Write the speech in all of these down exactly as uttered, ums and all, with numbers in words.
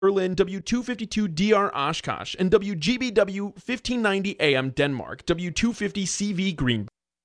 Berlin, W two fifty-two D R Oshkosh, and W G B W fifteen ninety A M Denmark, W two fifty C V Green.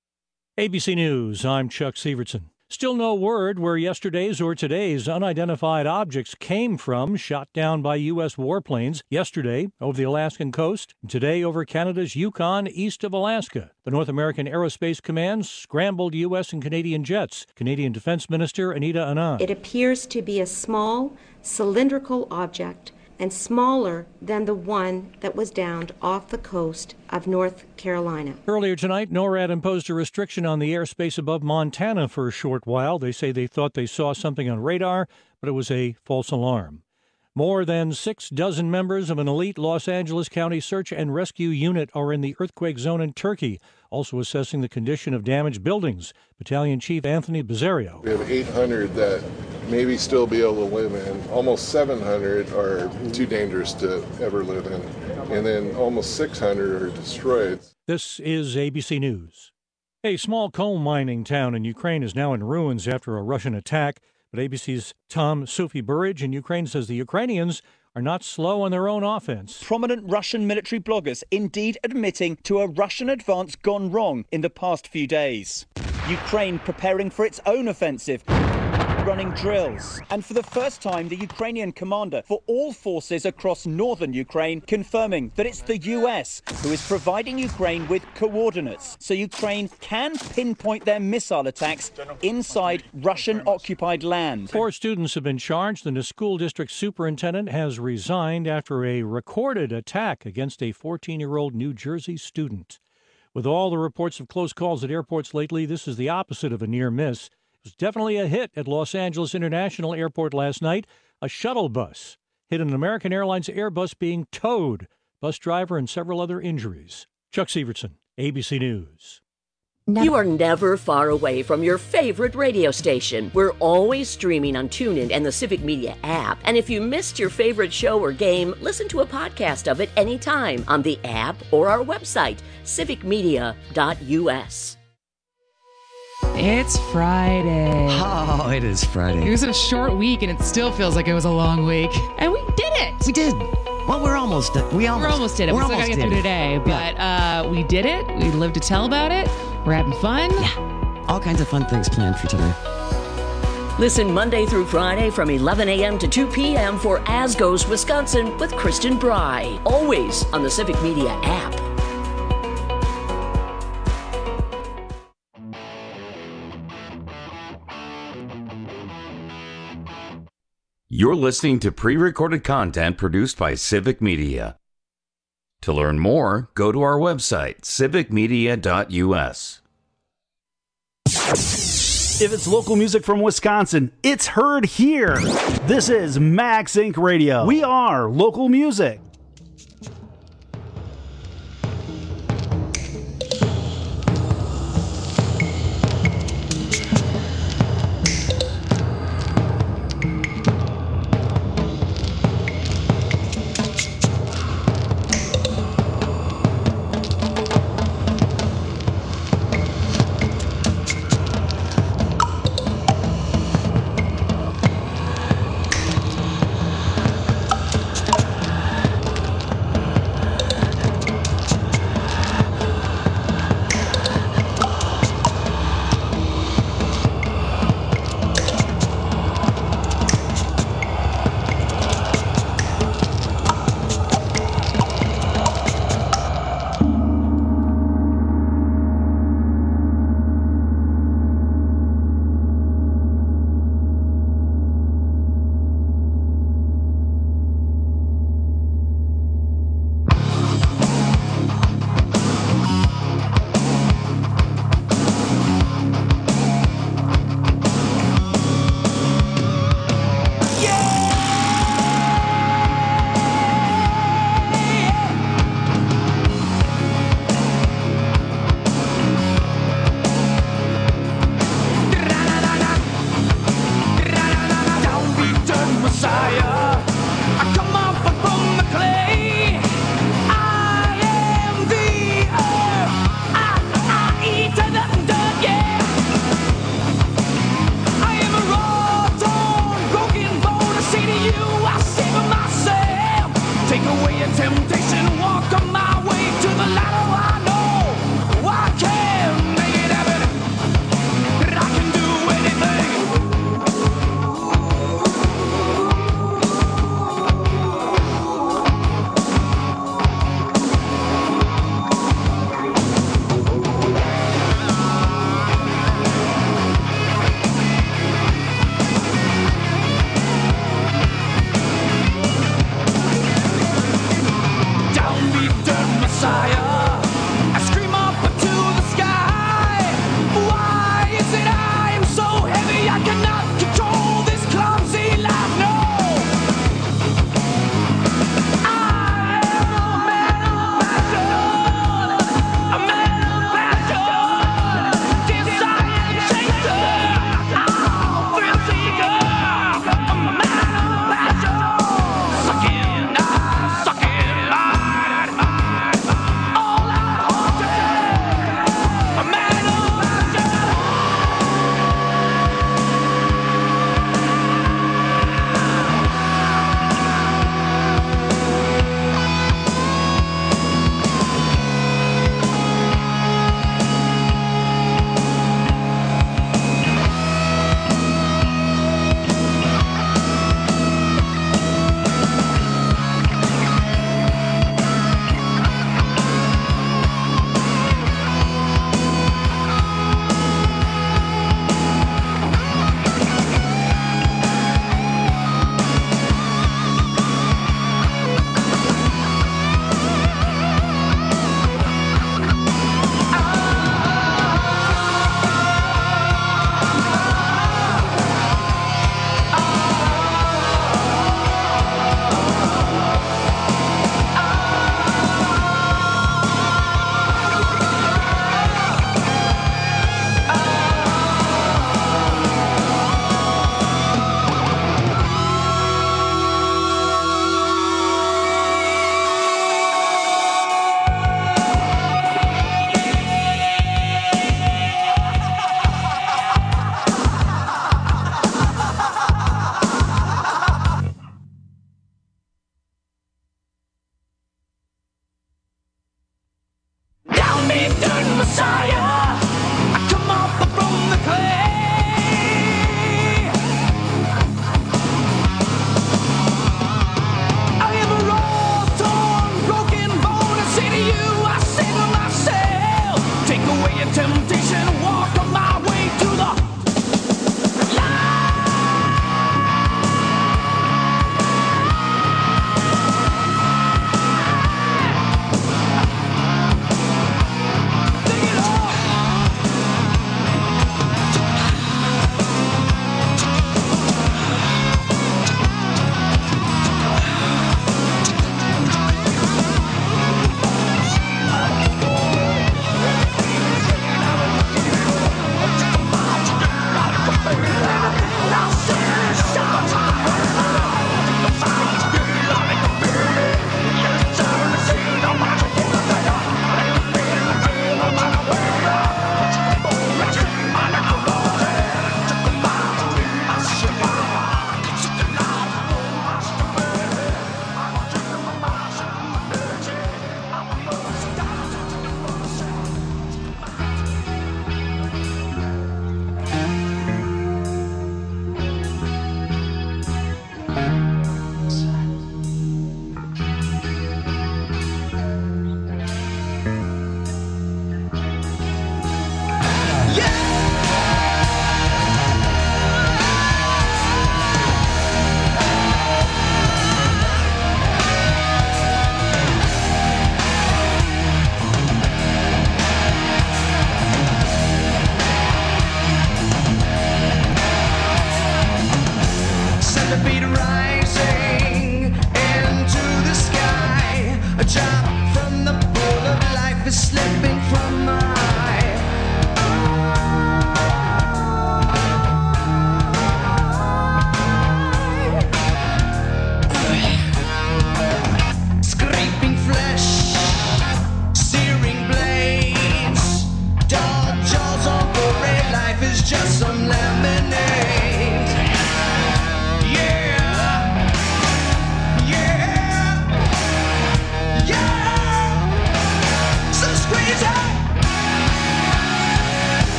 A B C News, I'm Chuck Severson. Still no word where yesterday's or today's unidentified objects came from shot down by U S warplanes yesterday over the Alaskan coast, and today over Canada's Yukon east of Alaska. The North American Aerospace Command scrambled U S and Canadian jets. Canadian Defense Minister Anita Anand. It appears to be a small, cylindrical object and smaller than the one that was downed off the coast of North Carolina. Earlier tonight, NORAD imposed a restriction on the airspace above Montana for a short while. They say they thought they saw something on radar, but it was a false alarm. More than six dozen members of an elite Los Angeles County search and rescue unit are in the earthquake zone in Turkey, also assessing the condition of damaged buildings. Battalion Chief Anthony Bizzario. We have eight hundred that maybe still be able to live in. Almost seven hundred are too dangerous to ever live in. And then almost six hundred are destroyed. This is A B C News. A small coal mining town in Ukraine is now in ruins after a Russian attack. But A B C's Tom Sufi Burridge in Ukraine says the Ukrainians are not slow on their own offense. Prominent Russian military bloggers indeed admitting to a Russian advance gone wrong in the past few days. Ukraine preparing for its own offensive, running drills. And for the first time, the Ukrainian commander for all forces across northern Ukraine confirming that it's the U S who is providing Ukraine with coordinates so Ukraine can pinpoint their missile attacks inside Russian-occupied land. Four students have been charged, and a school district superintendent has resigned after a recorded attack against a fourteen-year-old New Jersey student. With all the reports of close calls at airports lately, this is the opposite of a near miss. It was definitely a hit at Los Angeles International Airport last night. A shuttle bus hit an American Airlines Airbus being towed. Bus driver and several other injuries. Chuck Severson, A B C News. You are never far away from your favorite radio station. We're always streaming on TuneIn and the Civic Media app. And if you missed your favorite show or game, listen to a podcast of it anytime on the app or our website, civic media dot u s. It's Friday. Oh, it is Friday. It was a short week, and it still feels like it was a long week. And we did it. We did. Well, we're almost done. We almost, we're almost did it. We're we still almost got to get through today, but yeah. uh, we did it. We lived to tell about it. We're having fun. Yeah. All kinds of fun things planned for today. Listen Monday through Friday from eleven a.m. to two p.m. for As Goes Wisconsin with Kristen Bry. Always on the Civic Media app. You're listening to pre-recorded content produced by Civic Media. To learn more, go to our website, civic media dot u s. If it's local music from Wisconsin, it's heard here. This is Max Incorporated. Radio. We are local music. the way of temptation, walk on my way to the light. Oh, I know I can make it happen, that I can do anything.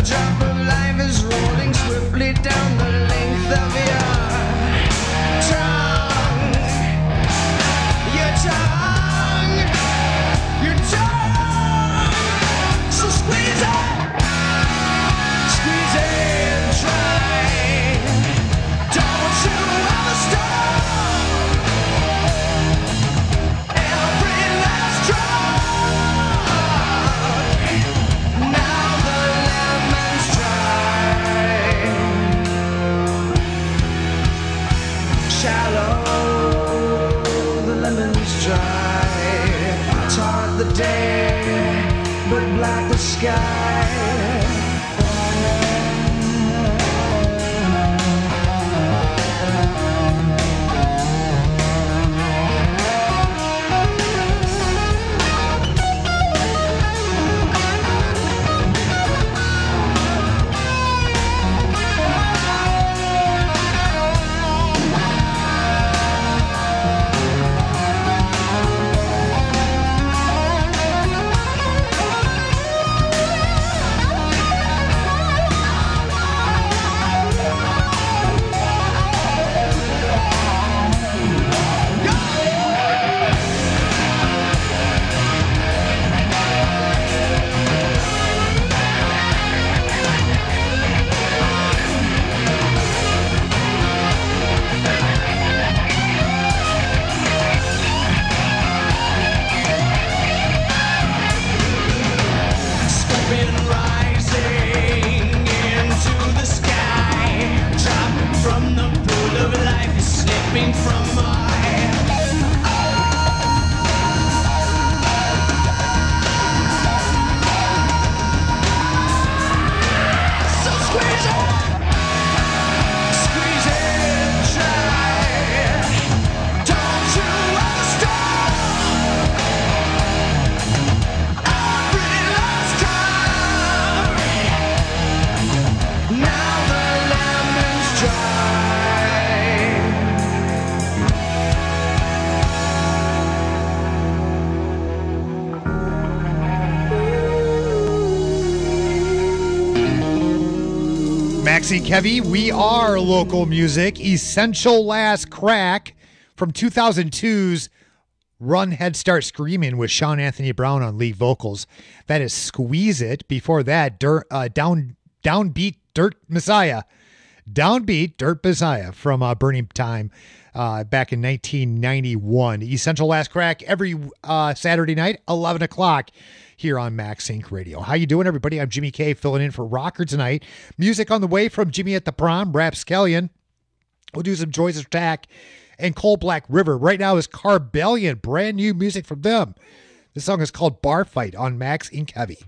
drop of life is rolling swiftly down the length of your tongue. Your tongue. Your tongue. So squeeze it. Squeeze it dry. Don't you ever stop. Every last drop. Now the lemon's dry. Shallow, the lemon's dry. Tart the day, but black the sky. Scorpion rising into the sky, dropping from the pool of life, is slipping from my so squeeze it, squeeze it dry. Don't you ever stop. Every last time. Now the lemon's dry. Maxine Kevy, we are local music. Essential Last Crack from two thousand two's Run Head Start Screaming with Sean Anthony Brown on lead vocals. That is Squeeze It. Before that, Dirt, uh, Down Downbeat Dirt Messiah. Downbeat Dirt Messiah from uh, Burning Time uh, back in nineteen ninety-one. Essential Last Crack every uh, Saturday night, eleven o'clock here on Max Inc Radio. How you doing, everybody? I'm Jimmy K, filling in for Rocker tonight. Music on the way from Jimmy at the Prom, Rapscallion. We'll do some Joys Attack and Cold Black River. Right now is Carbellion, brand new music from them. This song is called Bar Fight on Max Inc Heavy.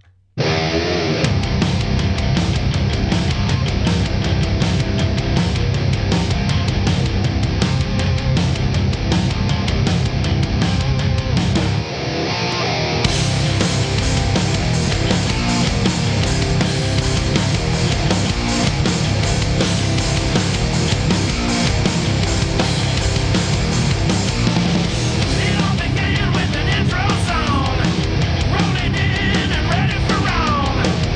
It all began with an intro song, rolling in and ready for wrong.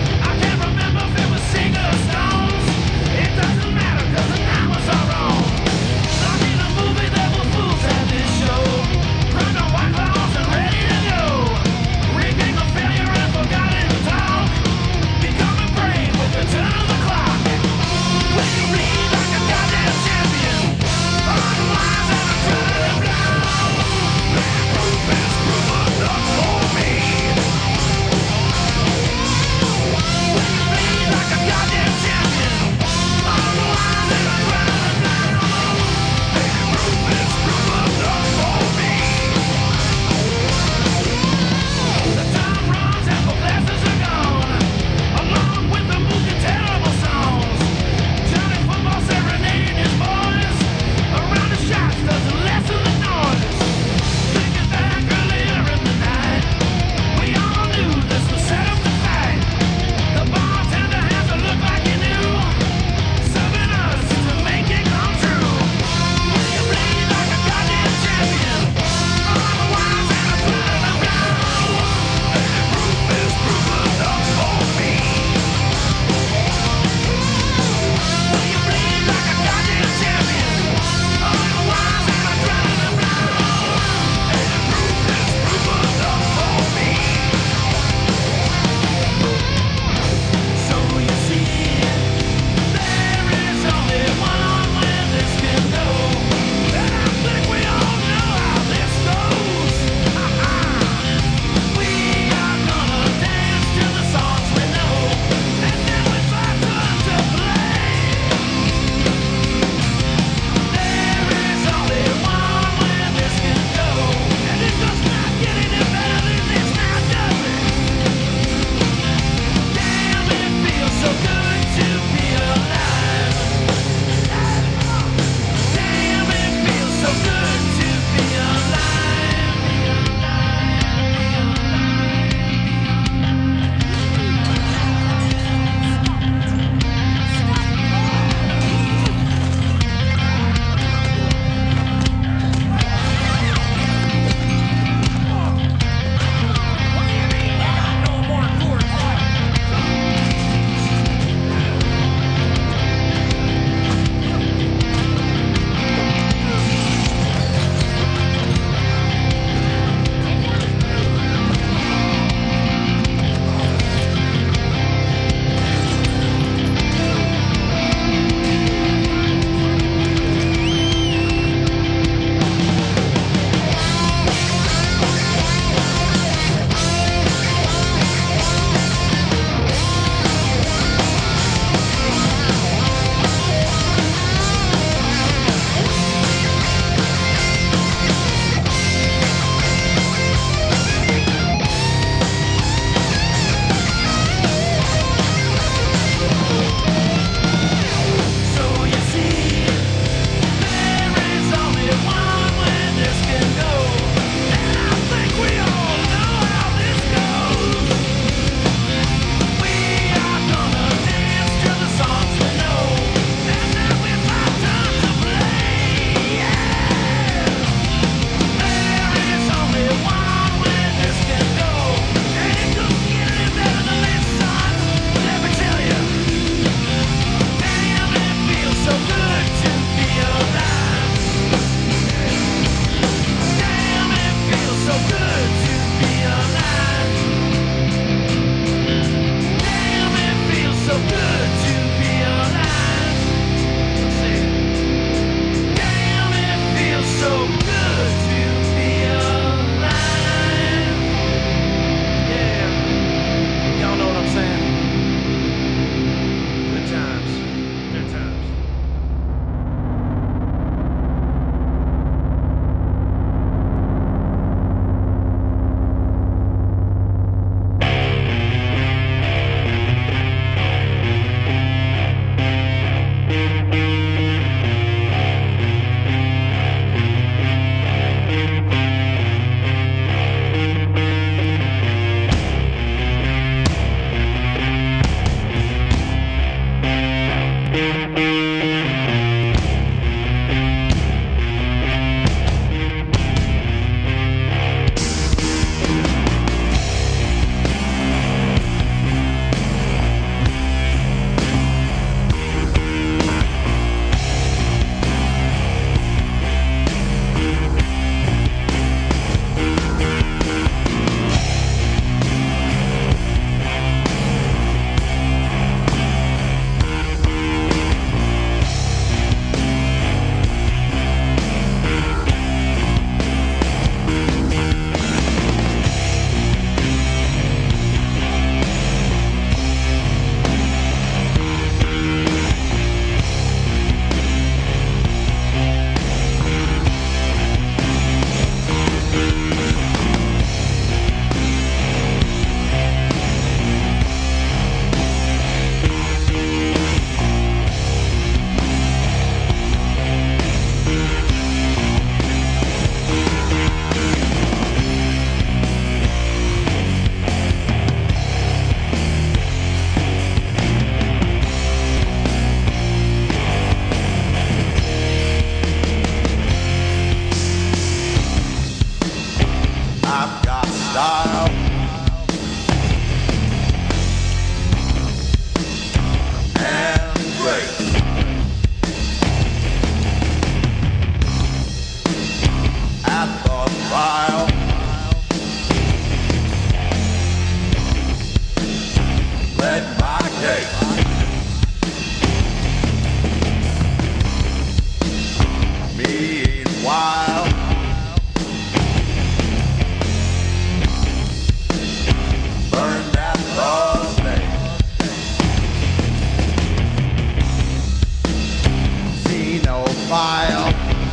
fire.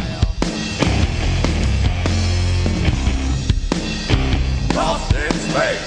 Lost in space.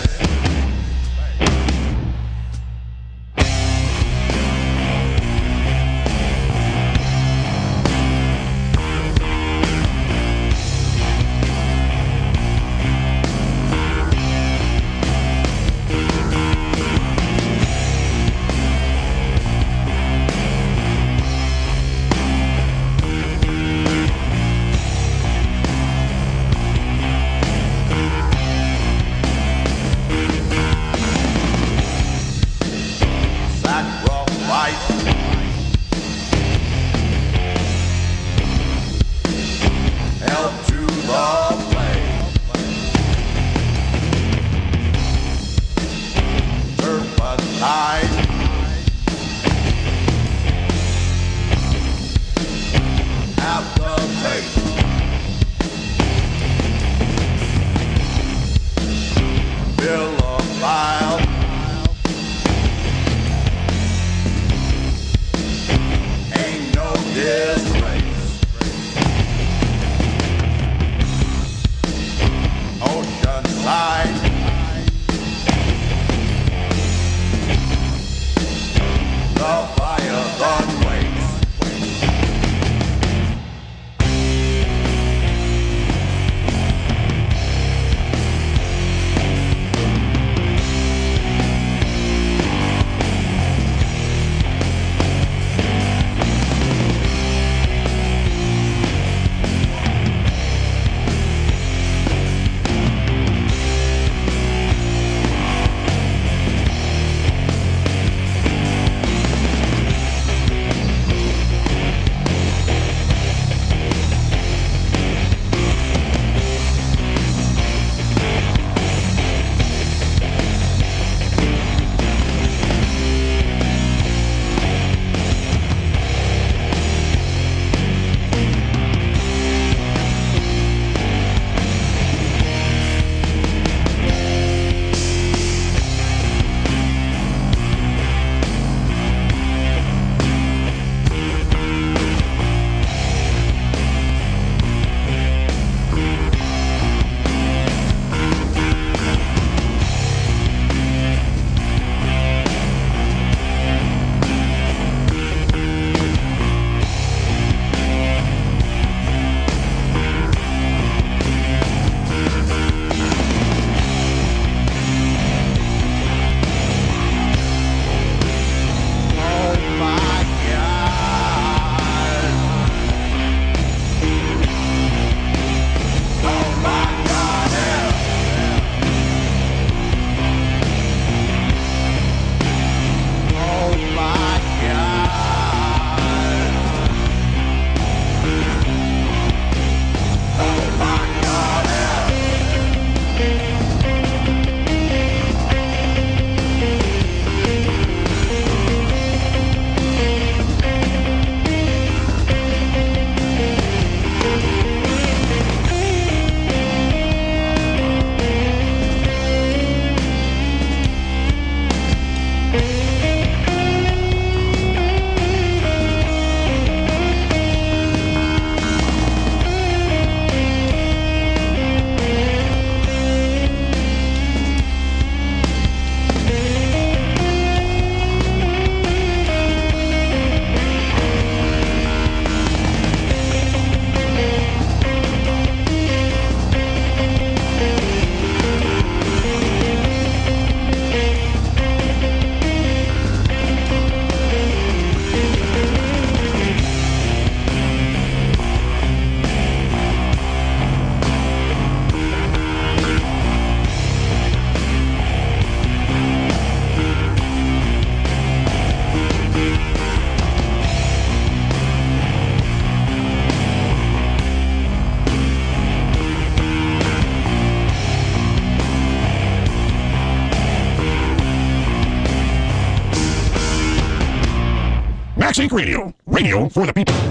Max Inc Radio. Radio for the people.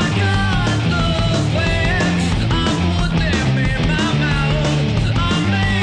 I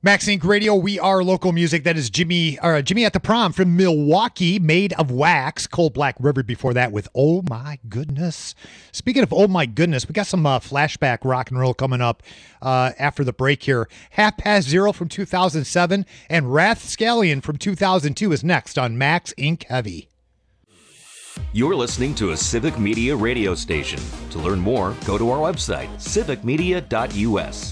Max Inc Radio, we are local music. That is Jimmy or Jimmy at the Prom from Milwaukee, Made of Wax. Cold Black River before that with Oh My Goodness. Speaking of Oh My Goodness, we got some uh, flashback rock and roll coming up uh, after the break here. Half Past Zero from two thousand seven and Rathscallion from two thousand two is next on Max Inc Heavy. You're listening to a Civic Media radio station. To learn more, go to our website, civic media dot u s.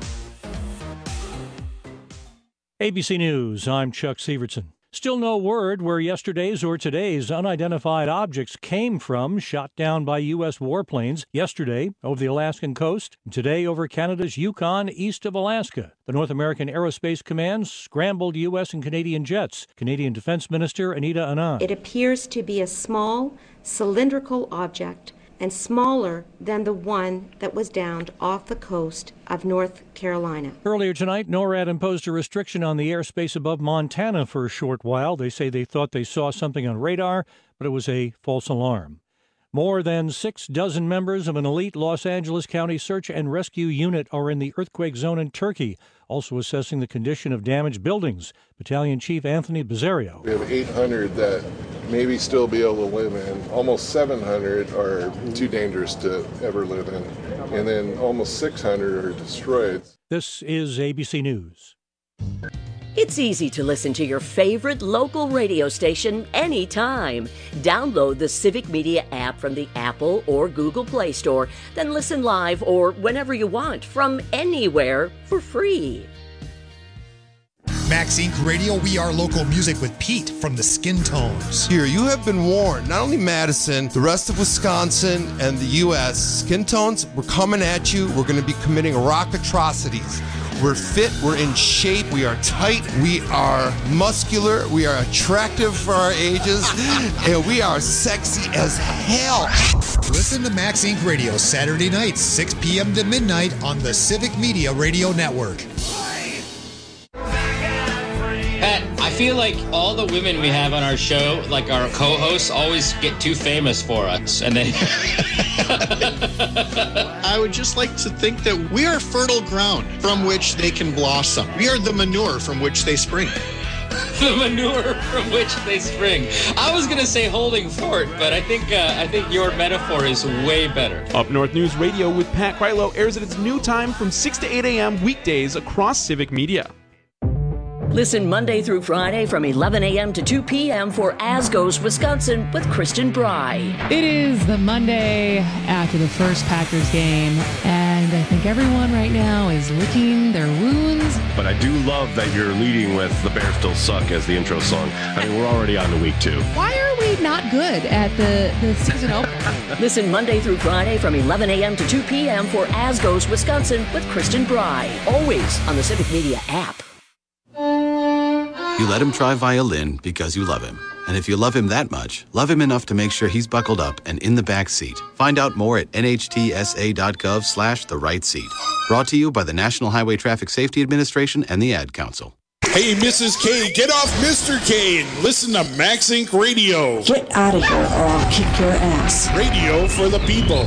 A B C News, I'm Chuck Severson. Still no word where yesterday's or today's unidentified objects came from, shot down by U S warplanes yesterday over the Alaskan coast, and today over Canada's Yukon east of Alaska. The North American Aerospace Command scrambled U S and Canadian jets. Canadian Defense Minister Anita Anand. It appears to be a small, cylindrical object and smaller than the one that was downed off the coast of North Carolina. Earlier tonight, NORAD imposed a restriction on the airspace above Montana for a short while. They say they thought they saw something on radar, but it was a false alarm. More than six dozen members of an elite Los Angeles County search and rescue unit are in the earthquake zone in Turkey, also assessing the condition of damaged buildings. Battalion Chief Anthony Bizzario. We have eight hundred that maybe still be able to live in. Almost seven hundred are too dangerous to ever live in. And then almost six hundred are destroyed. This is A B C News. It's easy to listen to your favorite local radio station anytime. Download the Civic Media app from the Apple or Google Play Store, then listen live or whenever you want from anywhere for free. Max Inc Radio, we are local music with Pete from the Skin Tones. Here, you have been warned. Not only Madison, the rest of Wisconsin and the U S Skin Tones, we're coming at you. We're going to be committing rock atrocities. We're fit, we're in shape, we are tight, we are muscular, we are attractive for our ages, and we are sexy as hell. Listen to Max Inc Radio Saturday nights, six p.m. to midnight on the Civic Media Radio Network. Pat, I feel like all the women we have on our show, like our co-hosts, always get too famous for us, and then... I would just like to think that we are fertile ground from which they can blossom. We are the manure from which they spring. The manure from which they spring. I was gonna say holding fort, but I think uh, I think your metaphor is way better. Up North News Radio with Pat Krylo airs at its new time from six to eight a.m. weekdays across Civic Media. Listen Monday through Friday from eleven a.m. to two p.m. for As Goes Wisconsin with Kristen Bry. It is the Monday after the first Packers game, and I think everyone right now is licking their wounds. But I do love that you're leading with The Bears Still Suck as the intro song. I mean, we're already on to week two. Why are we not good at the, the season opener? Listen Monday through Friday from eleven a.m. to two p.m. for As Goes Wisconsin with Kristen Bry. Always on the Civic Media app. You let him try violin because you love him. And if you love him that much, love him enough to make sure he's buckled up and in the back seat. Find out more at N H T S A dot gov slash the right seat. Brought to you by the National Highway Traffic Safety Administration and the Ad Council. Hey, Missus K, get off Mister K and listen to Max Inc Radio. Get out of here or I'll kick your ass. Radio for the people.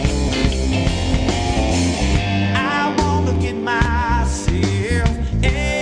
I wanna get myself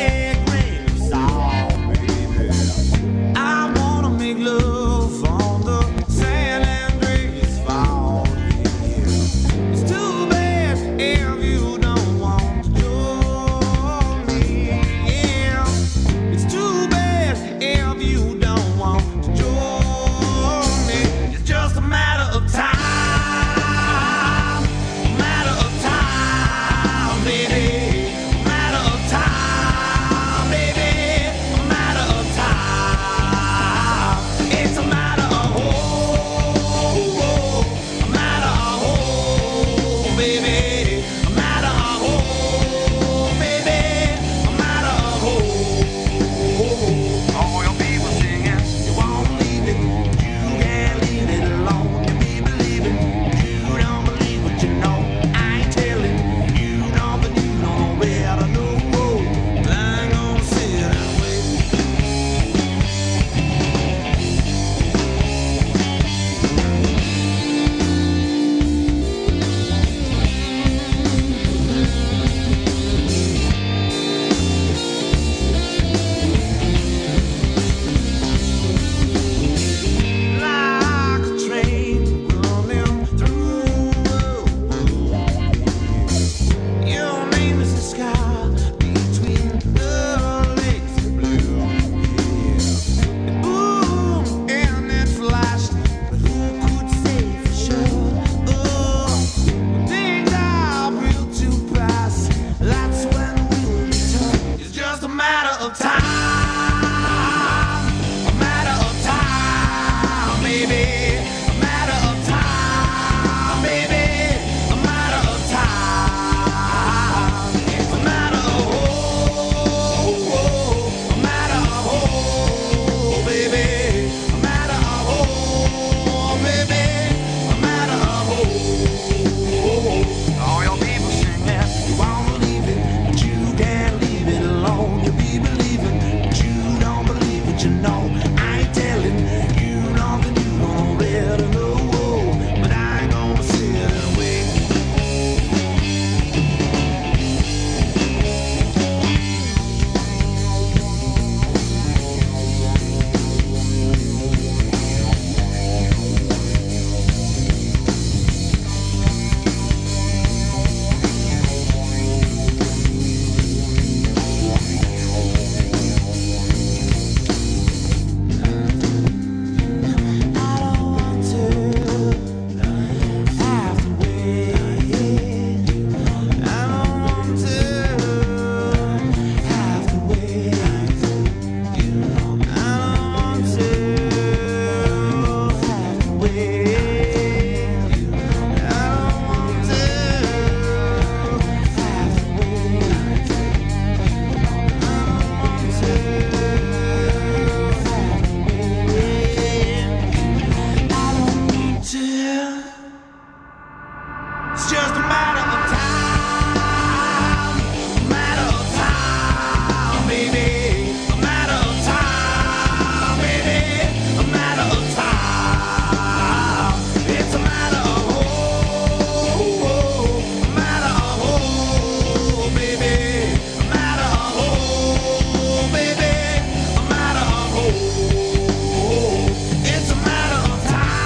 It's just a matter of time, a matter of time, baby. A matter of time, baby. A matter of time. It's a matter of oh, oh, a matter of oh, baby. A matter of oh, baby. A matter of oh. It's a matter of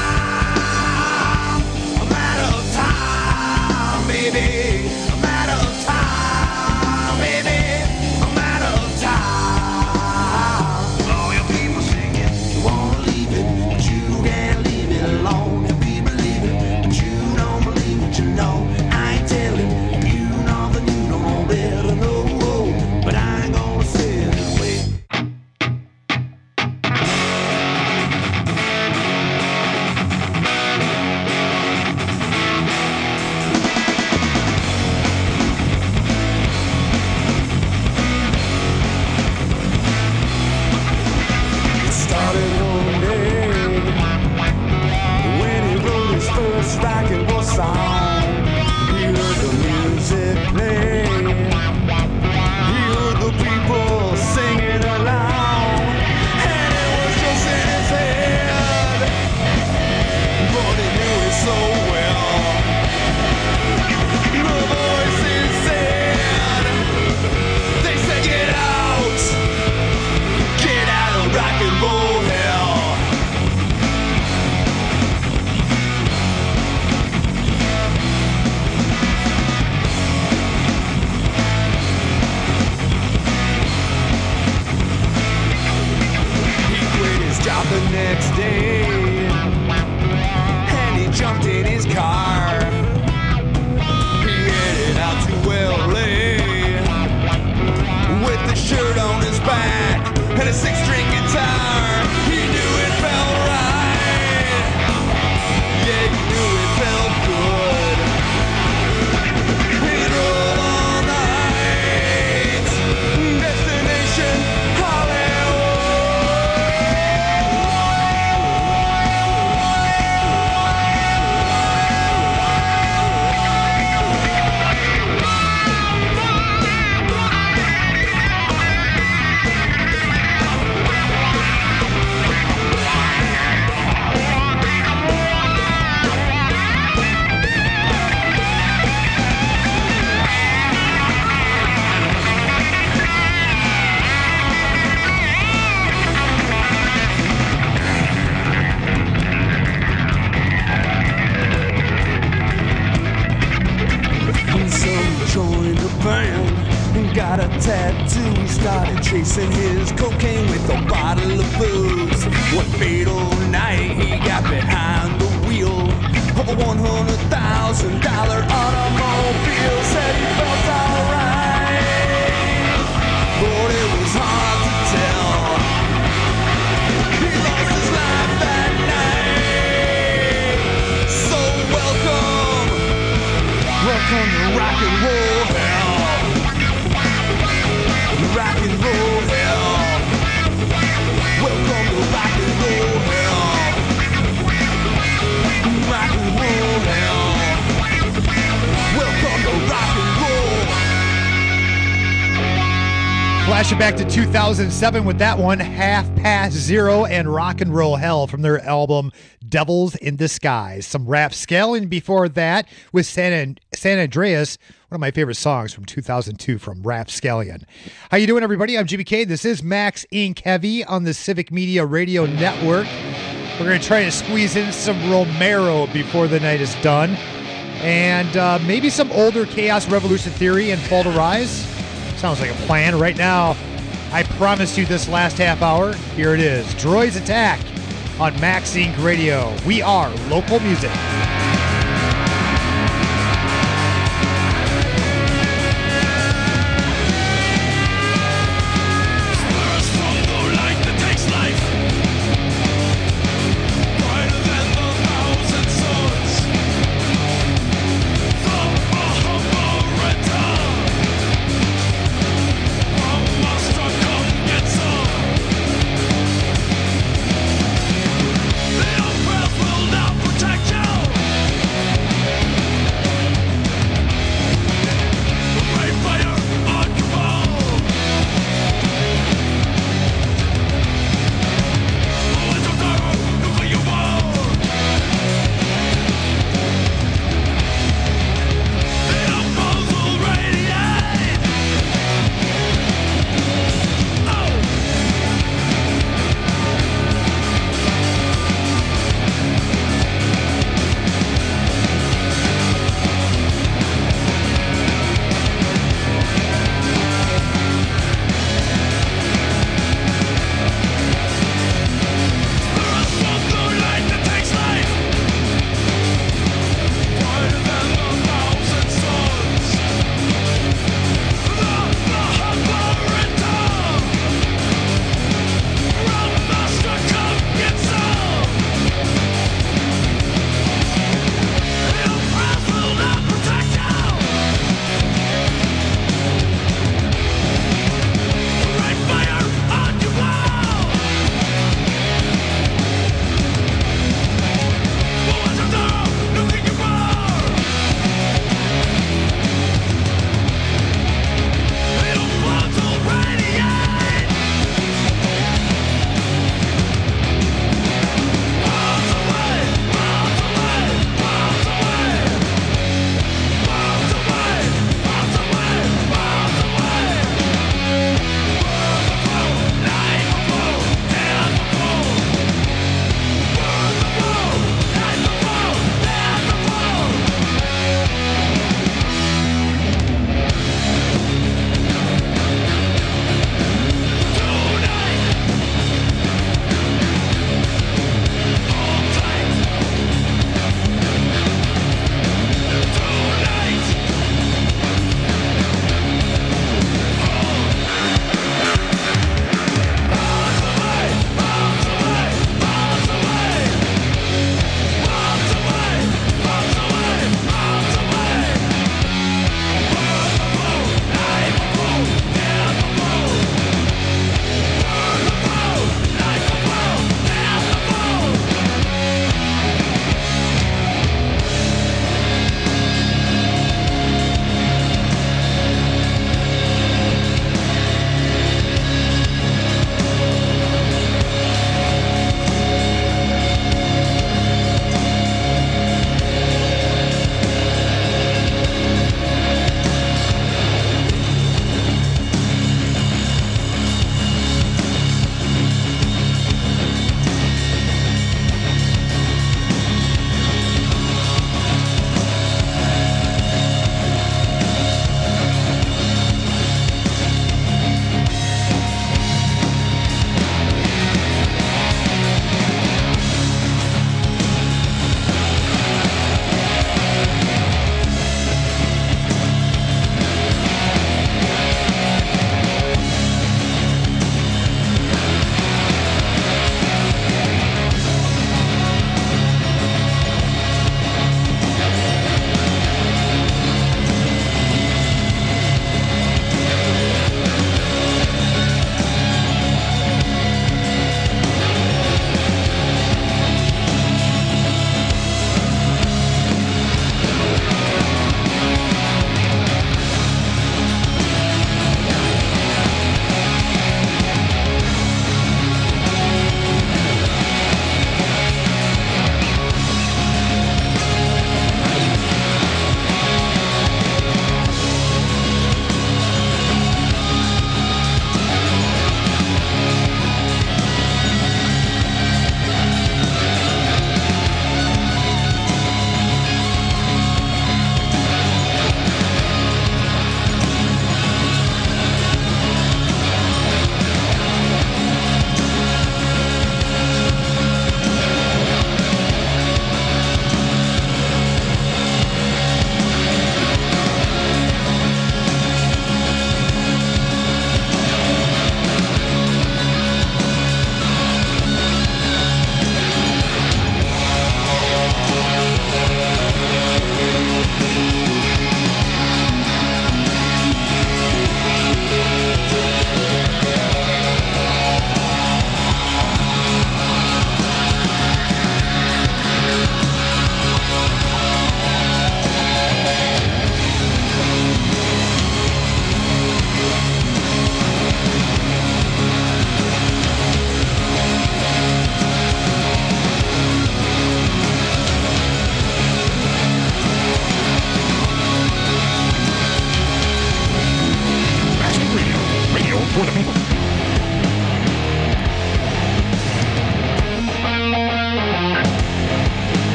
time, a matter of time, baby. A matter of time, baby. A matter of time. All your people singing, you wanna leave it, but you can't leave it alone. Your people leave it, but you don't believe what you know. I ain't telling you nothing you don't better know, but I ain't gonna sit and wait. It started one day when he wrote his first rock and roll song. He heard the music play, he heard the people singing along, and it was just in his head, but he knew it so well. The voices said, they said, get out, get out of rock and roll hell. He quit his job the next day, and he jumped in his car. He headed out to L A with the shirt on his back and a six-string guitar. He knew it felt right. Yeah, he knew it felt good. He drove all night. Destination So he joined the band and got a tattoo. He started chasing his cocaine with a bottle of booze. One fatal night he got behind the wheel of a one hundred thousand dollar automobile. Said he felt alright, but it was hard to tell. He lost his life that night. So welcome, welcome to rock and roll hell. Rock and roll hell. Welcome to rock and roll hell. Rock and roll hell. Welcome to rock and roll. Flashing back to two thousand seven with that one, Half Past Zero and Rock and Roll Hell from their album Devils in Disguise. Some Rapscallion before that with San, San Andreas, one of my favorite songs from two thousand two from Rapscallion. How you doing, everybody? I'm G B K. This is Max Inc Heavy on the Civic Media Radio Network. We're going to try to squeeze in some Romero before the night is done. And uh, maybe some older Chaos Revolution Theory and Fall to Rise. Sounds like a plan. Right now, I promised you this last half hour. Here it is. Droids Attack on Max Inc Radio. We are local music. Protect you!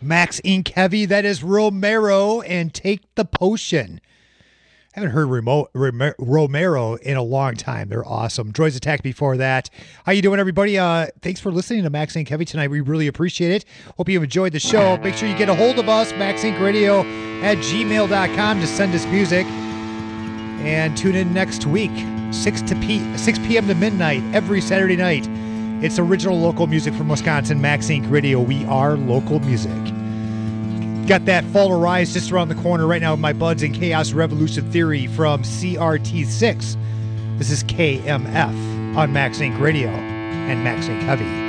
Max Incorporated Heavy, that is Romero, and Take the Potion. I haven't heard Remo- Remo- Romero in a long time. They're awesome. Droids Attack before that. How you doing, everybody? Uh, thanks for listening to Max Incorporated Heavy tonight. We really appreciate it. Hope you've enjoyed the show. Make sure you get a hold of us, max inc radio at gmail dot com, to send us music. And tune in next week, six p.m. to midnight, every Saturday night. It's original local music from Wisconsin, Max Incorporated Radio. We are local music. Got that Fall to Rise just around the corner right now with my buds in Chaos Revolution Theory from C R T six. This is K M F on Max Incorporated Radio and Max Incorporated Heavy.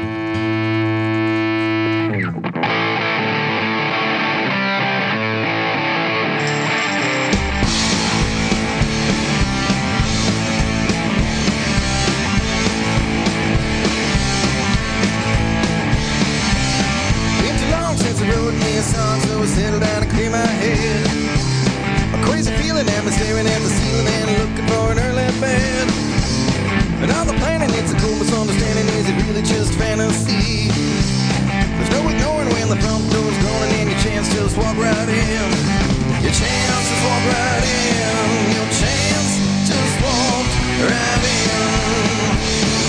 Settle down and clear my head. A crazy feeling, I'm staring at the ceiling and looking for an early bed. And all the planning, it's a cool misunderstanding. Is it really just fantasy? There's no ignoring when the front door's gone, and your chance just walk right in. Your chance just walk right in. Your chance just walked right in.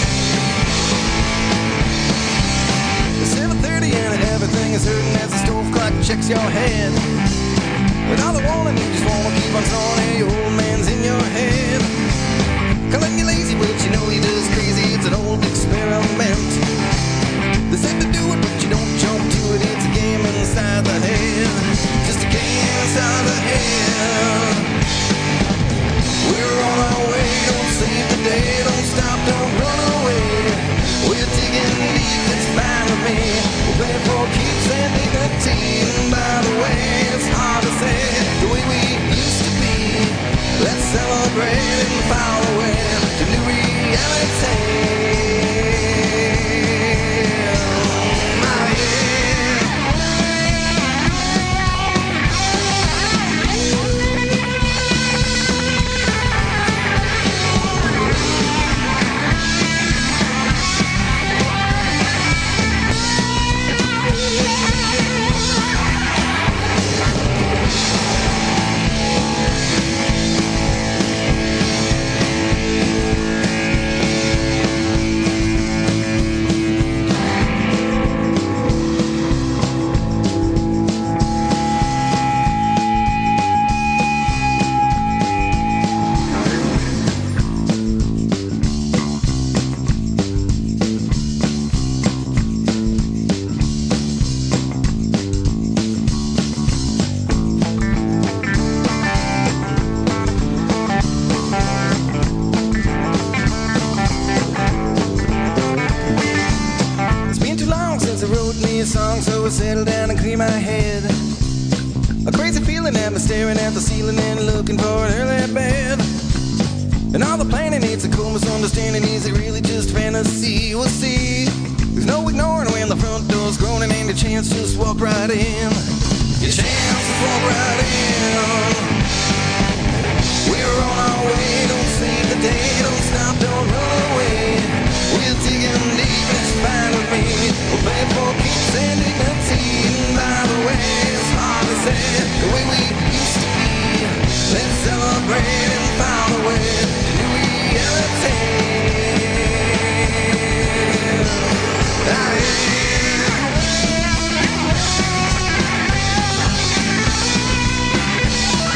It's seven thirty and everything is hurting as the stove clock checks your head. With all the warning, you just wanna keep on snoring, and your old man's in your head. Calling you lazy, but you know you're just crazy. It's an old experiment. They said to do it, but you don't jump to it. It's a game inside the head. Just a game inside the head. We're on our way, don't save the day. Don't stop, don't run away. We're digging deep, it's fine with me. We're playing for keeps and dignity. And by the way, it's hard to say the way we used to be. Let's celebrate and fall away to new reality. Settle down and clear my head. A crazy feeling, I'm staring at the ceiling and looking for an early bed. And all the planning, it's a cool misunderstanding. Is it really just fantasy? We'll see. There's no ignoring when the front door's groaning, and the chance just walk right in. Your chance just walk right in. We're on our way, don't save the day. Don't stop, don't run away. We're digging deep, it's fine with me. We'll play for keeps and dignity. And by the way, it's hard to say the way we used to be. Let's celebrate and find a way to new reality. Ah, yeah.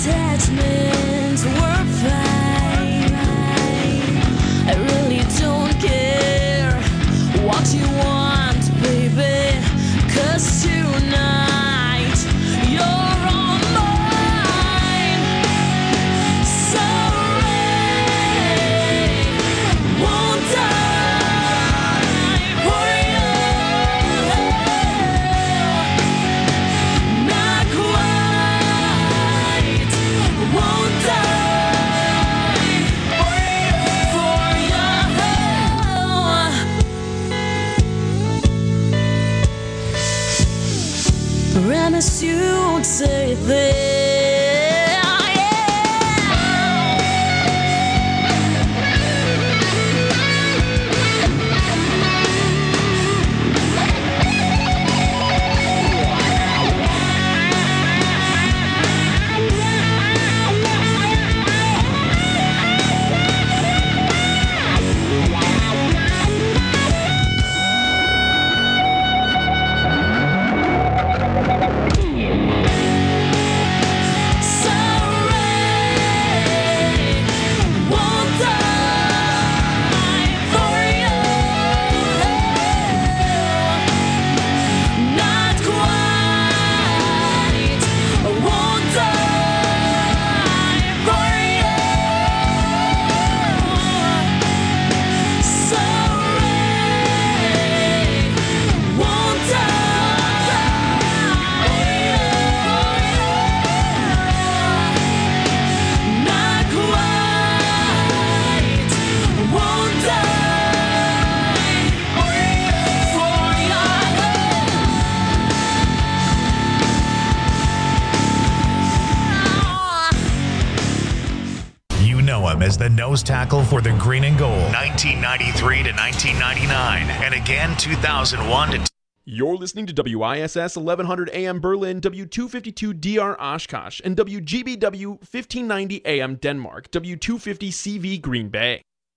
attachments were fine. I really don't care what you want, baby, 'cause tonight you're all mine. So rain won't die for you. Not quite won't die for you. Promise you won't say this. As the nose tackle for the Green and Gold, nineteen ninety-three to nineteen ninety-nine, and again two thousand one to. You're listening to W I S S eleven hundred A M Berlin, W two fifty-two D R Oshkosh, and W G B W fifteen ninety A M Denmark, W two fifty C V Green Bay.